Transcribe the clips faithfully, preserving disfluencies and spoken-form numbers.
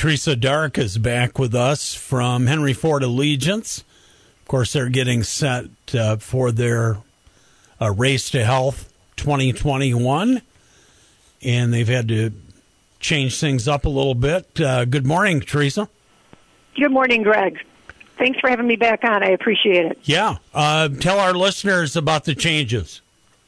Teresa Dark is back with us from Henry Ford Allegiance. Of course, they're getting set uh, for their uh, Race to Health twenty twenty-one, and they've had to change things up a little bit. Uh, good morning, Teresa. Good morning, Greg. Thanks for having me back on. I appreciate it. Yeah. Uh, tell our listeners about the changes.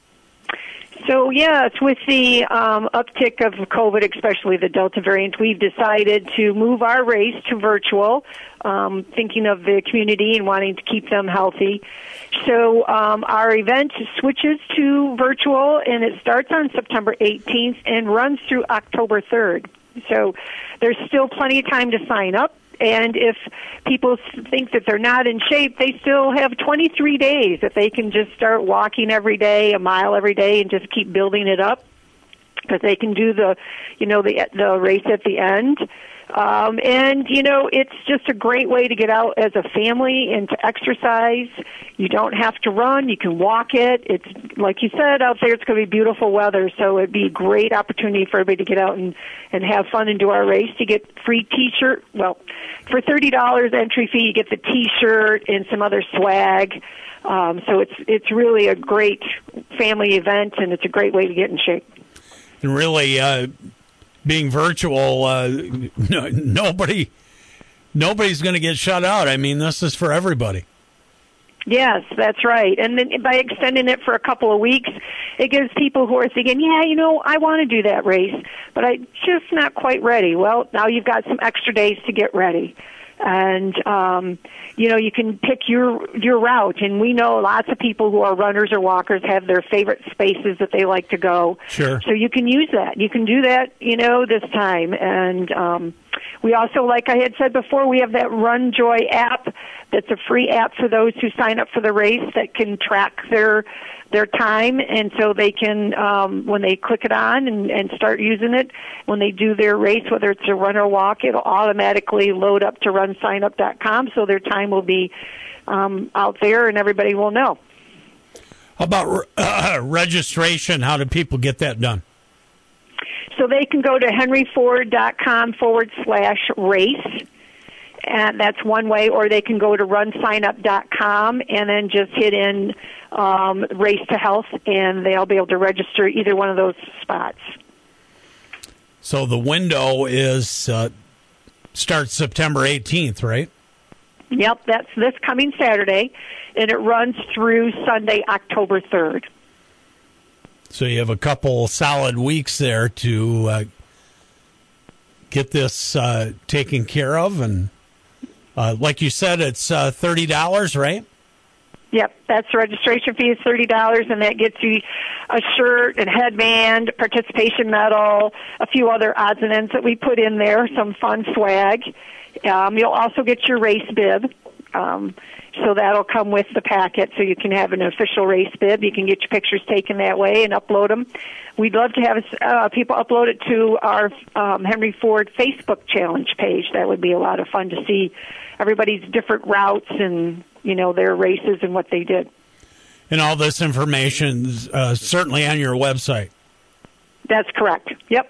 So, yes, with the um, uptick of COVID, especially the Delta variant, we've decided to move our race to virtual, um, thinking of the community and wanting to keep them healthy. So um, our event switches to virtual, and it starts on September eighteenth and runs through October third. So there's still plenty of time to sign up. And if people think that they're not in shape, they still have twenty-three days that they can just start walking every day, a mile every day, and just keep building it up. Because they can do the, you know, the the race at the end. Um, and, you know, it's just a great way to get out as a family and to exercise. You don't have to run. You can walk it. It's, like you said, out there it's going to be beautiful weather, so it'd be a great opportunity for everybody to get out and, and have fun and do our race. You get free T-shirt. Well, for thirty dollars entry fee, you get the T-shirt and some other swag. Um, so it's it's really a great family event, and it's a great way to get in shape. And really, uh, being virtual, uh, no, nobody, nobody's going to get shut out. I mean, this is for everybody. Yes, that's right. And then by extending it for a couple of weeks, it gives people who are thinking, yeah, you know, I want to do that race, but I'm just not quite ready. Well, now you've got some extra days to get ready. And, um, you know, you can pick your your route. And we know lots of people who are runners or walkers have their favorite spaces that they like to go. Sure. So you can use that. You can do that, you know, this time. And um, we also, like I had said before, we have that Run Joy app that's a free app for those who sign up for the race that can track their their time, and so they can, um, when they click it on and, and start using it, when they do their race, whether it's a run or walk, it'll automatically load up to run sign up dot com, so their time will be um, out there and everybody will know. How about uh, registration? How do people get that done? So they can go to henry ford dot com forward slash race. And that's one way, or they can go to run sign up dot com and then just hit in um, Race to Health, and they'll be able to register either one of those spots. So the window is uh, starts September eighteenth, right? Yep, that's this coming Saturday, and it runs through Sunday, October third. So you have a couple solid weeks there to uh, get this uh, taken care of, and Uh, like you said, it's uh, thirty dollars, right? Yep, that's the registration fee is thirty dollars, and that gets you a shirt and headband, participation medal, a few other odds and ends that we put in there, some fun swag. Um, you'll also get your race bib, um, so that'll come with the packet, so you can have an official race bib. You can get your pictures taken that way and upload them. We'd love to have uh, people upload it to our um, Henry Ford Facebook challenge page. That would be a lot of fun to see everybody's different routes and, you know, their races and what they did. And all this information is uh, certainly on your website. That's correct. Yep.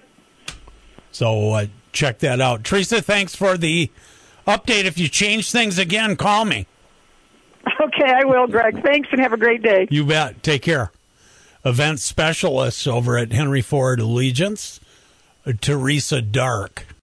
So uh, check that out. Teresa, thanks for the update. If you change things again, call me. Okay, I will, Greg. Thanks, and have a great day. You bet. Take care. Event specialist over at Henry Ford Allegiance, Teresa Dark.